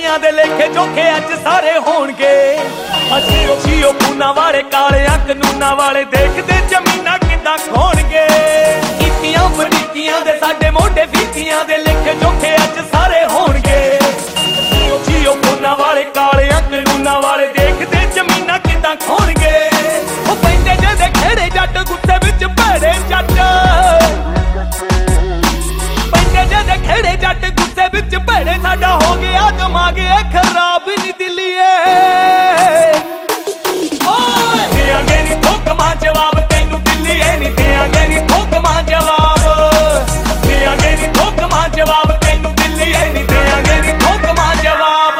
ਫੀਤੀਆਂ ਦੇ ਲੇਖੇ ਜੋਖੇ ਅੱਜ ਸਾਰੇ ਹੋਣਗੇ। ਜੀਓ ਪੂਨਾ ਵਾਲੇ ਕਾਲਿਆਂ ਕਾਨੂੰਨਾਂ ਵਾਲੇ ਦੇਖਦੇ ਜ਼ਮੀਨਾਂ ਕਿੱਦਾਂ ਖੋਣਗੇ। ਕੀਤੀਆਂ ਵਧੀਕੀਆਂ ਦੇ ਸਾਡੇ ਮੋਢੇ ਫੀਤੀਆਂ ਦੇ ਲੇਖੇ ਜੋਖੇ ਅੱਜ ਸਾਰੇ ਹੋਣਗੇ। ਜੀਓ ਪੂਨਾ ਵਾਲੇ ਕਾਲਿਆਂ ਕਾਨੂੰਨਾਂ ਵਾਲੇ ਦੇਖਦੇ ਜ਼ਮੀਨਾਂ ਕਿੱਦਾਂ ਖੋਣਗੇ। ਉਹ ਪੈਂਦੇ ਜਿਹਦੇ ਖੇੜੇ ਜੱਟ ਗੁੱਸੇ ਵਿੱਚ ਭੈੜੇ ਜੱਟ, ਪੈਂਦੇ ਜਿਹਦੇ ਖੇੜੇ ਜੱਟ ਗੁੱਸੇ ਵਿੱਚ ਭੈੜੇ। ਸਾਡਾ ਹੋ ਗਿਆ ਦਿਮਾਗ ਇਹ ਖਰਾਬ ਨੀ ਦਿੱਲੀਏ। ਦਿਆਂਗੇ ਨੀ ਠੋਕਮਾਂ ਜਵਾਬ ਤੈਨੂੰ ਦਿੱਲੀਏ ਨੀ ਦਿਆਂਗੇ ਨੀ ਠੋਕਮਾਂ ਜਵਾਬ। ਦਿਆਂਗੇ ਨੀ ਠੋਕਮਾਂ ਜਵਾਬ ਤੈਨੂੰ ਦਿੱਲੀਏ ਨੀ ਦਿਆਂਗੇ ਨੀ ਠੋਕਮਾਂ ਜਵਾਬ।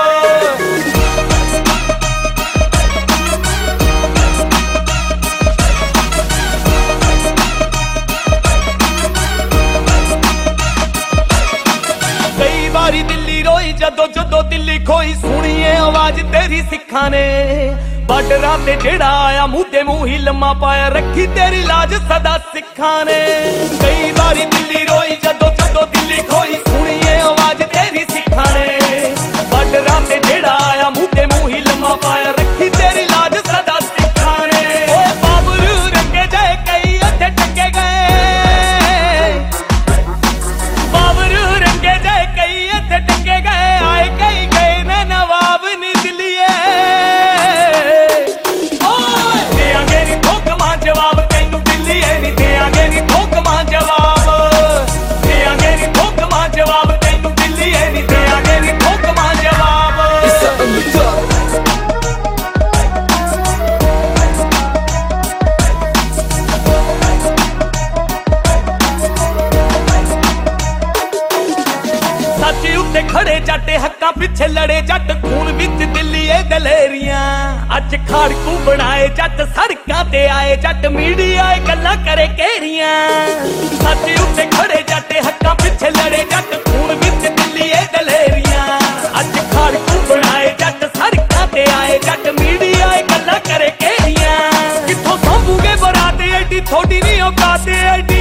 ਕਈ ਵਾਰੀ ਦਿੱਲੀ ਰੋਈ ਜਦੋਂ ਦਿੱਲੀ ਖੋਈ। ਸੁਣੀਏ ਆਵਾਜ਼ ਤੇਰੀ ਸਿੱਖਾਂ ਨੇ ਬਾਰਡਰਾਂ ਤੇ ਜਿਹੜਾ ਆਇਆ ਮੂੰਹ ਤੇ ਮੂੰਹ ਹੀ ਲੰਮਾ ਪਾਇਆ। ਰੱਖੀ ਤੇਰੀ ਲਾਜ ਸਦਾ ਸਿੱਖਾਂ ਨੇ। ਕਈ ਵਾਰੀ ਦਿੱਲੀ ਰੋਈ ਜਦੋਂ ਦਿੱਲੀ ਖੋਈ। ਸੁਣੀਏ ਆਵਾਜ਼ ਤੇਰੀ ਸਿੱਖਾਂ ਨੇ ਬਾਰਡਰਾਂ ਤੇ ਜਿਹੜਾ ਆਇਆ ਮੂੰਹ ਤੇ ਮੂੰਹ ਹੀ ਲੰਮਾ ਪਾਇਆ। ਰੱਖੀ ਤੇਰੀ ਲਾਜ ਸਦਾ ਸਿੱਖਾਂ ਨੇ। ਓਏ ਬਾਬਰੂ ਰੰਗੇ ਜਾਏ ਕਈ ਉੱਥੇ ਟੰਗੇ ਗਏ। ਬਾਬਰੂ ਰੰਗੇ ਜਾਏ ਕਈ ਇੱਥੇ ਟੰਗੇ ਗਏ। ਆਏ ਕਈ ਗਏ ਨੇ ਨਵਾਬ ਨੀ ਦਿੱਲੀਏ। ਦਿਆਂਗੇ ਨੀ ਠੋਕਮਾਂ ਜਵਾਬ ਤੈਨੂੰ ਦਿੱਲੀਏ ਨੀ ਦਿਆਂਗੇ ਨੀ ਠੋਕਮਾਂ ਜਵਾਬ। ਦਿਆਂਗੇ ਨੀ ਠੋਕਮਾਂ ਜਵਾਬ ਤੈਨੂੰ ਦਿੱਲੀਏ ਨੀ ਦਿਆਂਗੇ ਨੀ ਠੋਕਮਾਂ ਜਵਾਬ। ਸੱਚ ਉੱਤੇ ਖੜੇ ਜੱਟ ਹੱਕਾਂ ਪਿੱਛੇ ਲੜੇ ਜੱਟ। ਖੂਨ ਵਿੱਚ ਦਿੱਲੀਏ ਦਲੇਰੀਆਂ ਅੱਜ ਖਾੜਕੂ ਬਣਾਏ ਜੱਟ। ਸੜਕਾਂ ਤੇ ਆਏ ਜੱਟ ਮੀਡੀਆ ਗੱਲਾਂ ਕਰੇ ਘੇਰੀਆਂ। ਸੱਚ ਉੱਤੇ ਖੜੇ ਜੱਟ ਹੱਕਾਂ ਪਿੱਛੇ ਲੜੇ ਜੱਟ। ਖੂਨ ਵਿੱਚ ਦਿੱਲੀਏ ਦਲੇਰੀਆਂ ਅੱਜ ਖਾੜਕੂ ਬਣਾਏ ਜੱਟ। ਸੜਕਾਂ ਤੇ ਆਏ ਜੱਟ ਮੀਡੀਆ ਗੱਲਾਂ ਕਰੇ ਘੇਰੀਆਂ। ਕਿੱਥੋਂ ਸਾਂਭੂਗੇ ਬਰਾਤ ਐਡੀ ਥੋੜੀ ਨੀ ਔਕਾਤ ਐਡੀ।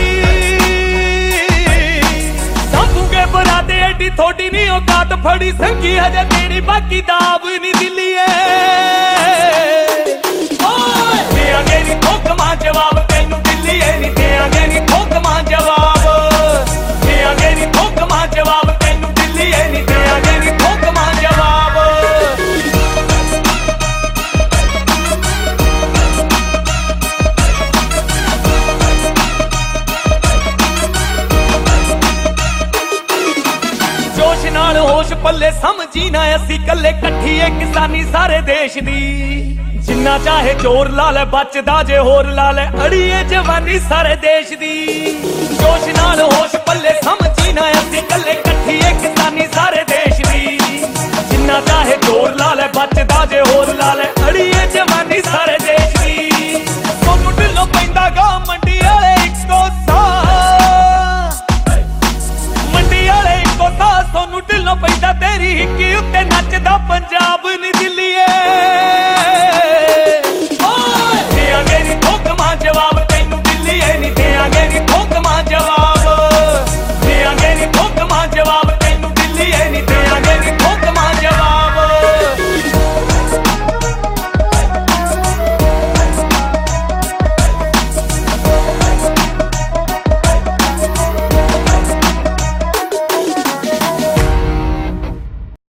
ਸਾਂਭੂਗੇ ਬਰਾਤ ਐਡੀ ਥੋੜੀ ਨੀ ਔਕਾਤ। ਫੜੀ ਸੰਗੀ ਹਜੇ ਤੇਰੀ ਬਾਕੀ ਦਾਬ ਨੀ ਦਿੱਲੀਏ। ਦਿਆਂਗੇ ਨੀ ਠੋਕਮਾਂ ਜਵਾਬ ਤੈਨੂੰ ਦਿੱਲੀਏ ਨੀ ਦਿਆਂਗੇ ਨੀ ਠੋਕਮਾਂ ਜਵਾਬ। ਦਿਆਂਗੇ ਨੀ ਠੋਕਮਾਂ ਜਵਾਬ ਤੈਨੂੰ ਦਿੱਲੀਏ ਨੀ ਦਿਆਂਗੇ ਨੀ ਠੋਕਮਾਂ ਜਵਾਬ। ਜੋਸ਼ ਨਾਲ ਹੋਸ਼ ਪੱਲੇ ਸਮਝੀ ਨਾ ਅਸੀਂ ਕੱਲੇ। ਇਕੱਠੀ ਏ ਕਿਸਾਨੀ ਸਾਰੇ ਦੇਸ਼ ਦੀ। ਜਿੰਨਾ ਚਾਹੇ ਜ਼ੋਰ ਲਾ ਲੈ ਬਚਦਾ ਜੇ ਹੋਰ ਲਾ ਲੈ। ਅੜੀਏ ਜਵਾਨੀ ਸਾਰੇ ਦੇਸ਼ ਦੀ। ਜੋਸ਼ ਨਾਲ ਹੋਸ਼ ਪੱਲੇ ਸਮਝੀ ਨਾ ਅਸੀਂ ਕੱਲੇ। ਇਕੱਠੀ ਏ ਕਿਸਾਨੀ ਸਾਰੇ ਦੇਸ਼ ਦੀ। ਜਿੰਨਾ ਚਾਹੇ ਜ਼ੋਰ ਲਾ ਲੈ ਬਚਦਾ ਜੇ ਹੋਰ ਲਾ ਲੈ। ਅੜੀਏ ਜਵਾਨੀ ਸਾਰੇ ਦੇਸ਼ ਦੀ। ਸੋਨੂੰ ਢਿੱਲੋਂ ਪੈਂਦਾ ਗਾ ਮੰਡੀ ਵਾਲੇ ਇੱਕੋ ਸਾਹ। ਮੰਡੀ ਵਾਲੇ ਇੱਕੋ ਸਾਹ ਸੋਨੂੰ ਢਿੱਲੋਂ ਪੈਂਦਾ ਤੇਰੀ ਹਿੱਕੀ ਉੱਤੇ ਨੱਚਦਾ ਪੰਜਾਬ ਨੀ ਦਿੱਲੀਏ। ਦਿਆਂਗੇ ਨੀ ਠੋਕਮਾਂ ਜਵਾਬ ਤੈਨੂੰ ਦਿੱਲੀਏ ਨੀ ਦਿਆਂਗੇ ਨੀ ਠੋਕਮਾਂ